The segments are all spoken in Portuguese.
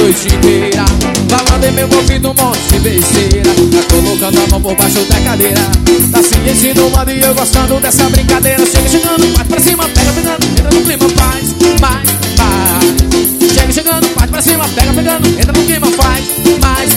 noite inteira, falando em meu ouvido um monte de besteira. Tá colocando a mão por baixo da cadeira, tá se insinuando e eu gostando dessa brincadeira. Chega chegando, parte pra cima, pega pegando, entra no clima, faz mais. Chega chegando, parte pra cima, pega pegando, entra no clima, faz mais.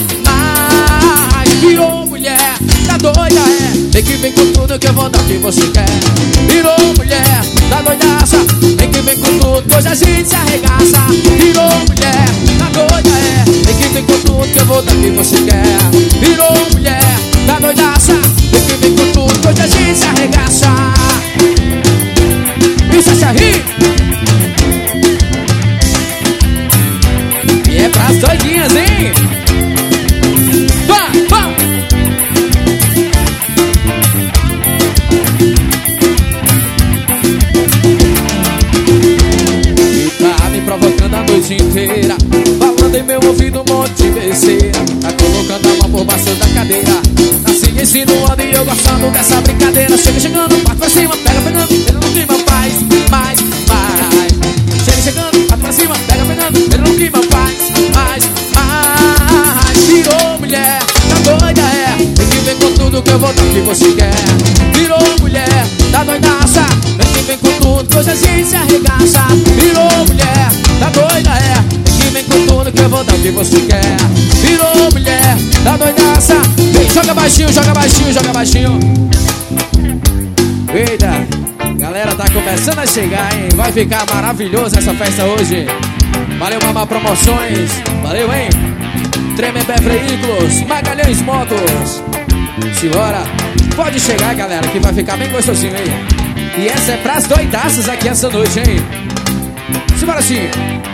Virou mulher, tá doida, é? Vem que vem com tudo que eu vou dar o que você quer. Virou mulher, tá doidaça, vem que vem com tudo, hoje a gente se arregaça. Virou mulher, tá doida, é? Vem que vem com tudo que eu vou dar o que você quer. Virou mulher, tá doidaça, vem que vem com tudo, hoje a gente se arregaça. Isso é rir. E é pras doidinhas, hein? Provocando a noite inteira, falando em meu ouvido um monte de besteira. Tá colocando a mão por baixo da cadeira, tá se insinuando e eu gostando dessa brincadeira. Chega chegando, parte pra cima, pega pegando, entra no clima, faz mais. Chega chegando, parte pra cima, pega pegando, entra no clima, faz mais. Virou mulher, tá doida, é? Vem que vem com tudo que eu vou dar o que você quer. Virou mulher, tá doidaça, vem que vem com tudo, hoje a gente se arregaça. Virou mulher, tá doida, é? Vem que vem com tudo que eu vou dar o que você quer. Virou mulher, tá doidaça. Vem, joga baixinho, joga baixinho, joga baixinho. Eita, galera tá começando a chegar, hein? Vai ficar maravilhoso essa festa hoje. Valeu, Mama Promoções. Valeu, hein? Tremembé Veículos, Magalhães Motos. Simbora, pode chegar, galera, que vai ficar bem gostosinho, hein? E essa é pras doidaças aqui essa noite, hein? Simbora sim.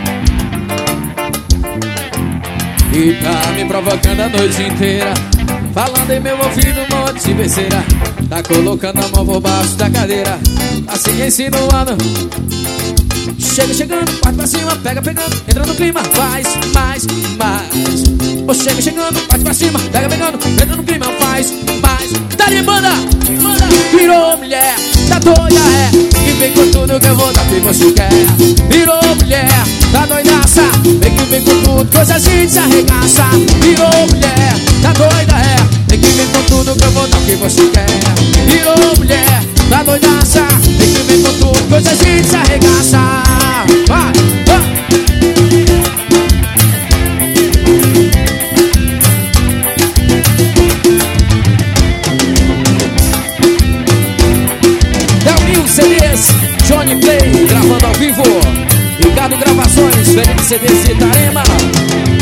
E tá me provocando a noite inteira, falando em meu ouvido um monte de besteira. Tá colocando a mão por baixo da cadeira, tá se insinuando. Chega chegando, parte pra cima, pega pegando, entra no clima, faz mais. Ô, chega chegando, parte pra cima, pega pegando, entra no clima, faz mais. Dali, banda, virou mulher, tá doida, é? Que vem com tudo que eu vou dar que você quer. Virou mulher, tá doidaça, vem que vem com tudo, coisa a gente se arregaça. Virou mulher, tá doida, é? Vem que vem com tudo que eu vou dar que você quer. Virou mulher, tá doidaça, vem que vem com tudo, coisa a gente se arregaça. Vai, vai. CDs, Johnny Play, gravando ao vivo. Ricardo Gravações, Felipe CDs de Itarema.